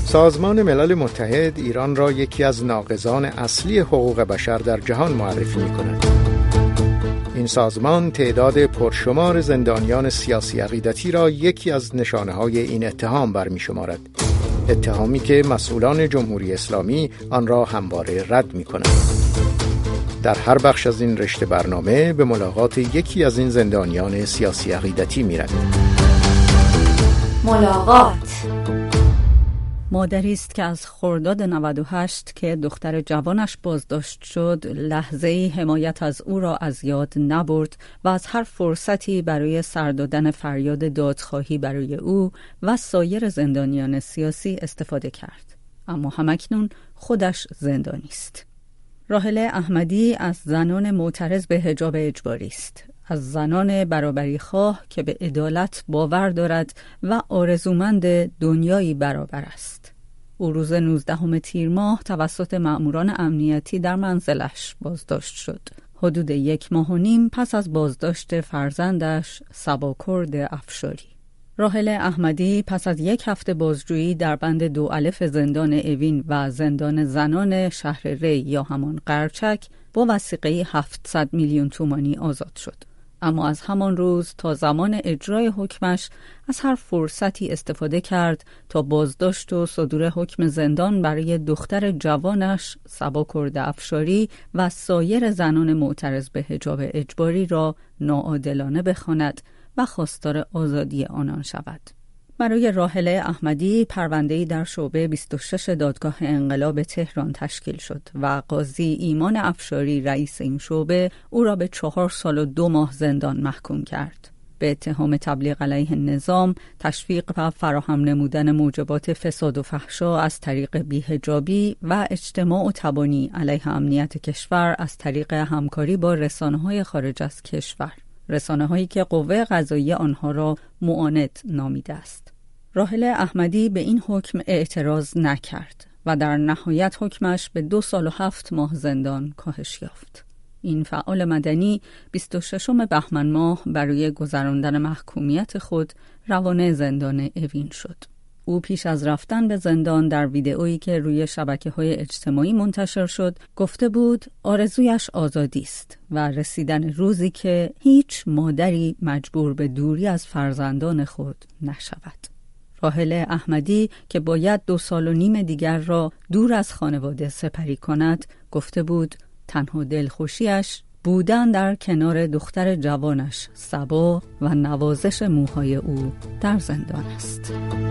سازمان ملل متحد ایران را یکی از ناقضان اصلی حقوق بشر در جهان معرفی می‌کند. این سازمان تعداد پرشمار زندانیان سیاسی عقیدتی را یکی از نشانه‌های این اتهام برمی‌شمارد. اتهامی که مسئولان جمهوری اسلامی آن را همواره رد می‌کنند. در هر بخش از این رشته برنامه به ملاقات یکی از این زندانیان سیاسی عقیدتی می‌رویم. ملاقات. مادری است که از خرداد 98 که دختر جوانش بازداشت شد لحظه‌ای حمایت از او را از یاد نبرد و از هر فرصتی برای سر دادن فریاد دادخواهی برای او و سایر زندانیان سیاسی استفاده کرد. اما همکنون خودش زندانی است. راحله احمدی از زنان معترض به حجاب اجباری است. از زنان برابری خواه که به عدالت باور دارد و آرزومند دنیایی برابر است. او روز 19 تیر ماه توسط مأموران امنیتی در منزلش بازداشت شد. حدود 1.5 ماه پس از بازداشت فرزندش سباکرد افشاری. راحله احمدی پس از 1 هفته بازجویی در بند 2 الف زندان اوین و زندان زنان شهر ری یا همان قرچک با وثیقه 700 میلیون تومانی آزاد شد. اما از همان روز تا زمان اجرای حکمش از هر فرصتی استفاده کرد تا بازداشت و صدور حکم زندان برای دختر جوانش سباکرد افشاری و سایر زنان معترض به حجاب اجباری را ناعادلانه بخواند و خواستار آزادی آنان شود. برای راحله احمدی پرونده‌ای در شعبه 26 دادگاه انقلاب تهران تشکیل شد و قاضی ایمان افشاری رئیس این شعبه او را به 4 سال و 2 ماه زندان محکوم کرد. به اتهام تبلیغ علیه نظام، تشویق و فراهم نمودن موجبات فساد و فحشا از طریق بی‌حجابی و اجتماع و تبانی علیه امنیت کشور از طریق همکاری با رسانه‌های خارج از کشور. رسانه‌هایی که قوه قضاییه آنها را معاند نامیده است. راحله احمدی به این حکم اعتراض نکرد و در نهایت حکمش به 2 سال و 7 ماه زندان کاهش یافت. این فعال مدنی 26 بهمن ماه برای گذراندن محکومیت خود روانه زندان اوین شد. او پیش از رفتن به زندان در ویدئویی که روی شبکه‌های اجتماعی منتشر شد گفته بود آرزویش آزادی است و رسیدن روزی که هیچ مادری مجبور به دوری از فرزندان خود نشود. راحله احمدی که باید 2.5 سال دیگر را دور از خانواده سپری کند گفته بود تنها دلخوشیش بودن در کنار دختر جوانش سبا و نوازش موهای او در زندان است.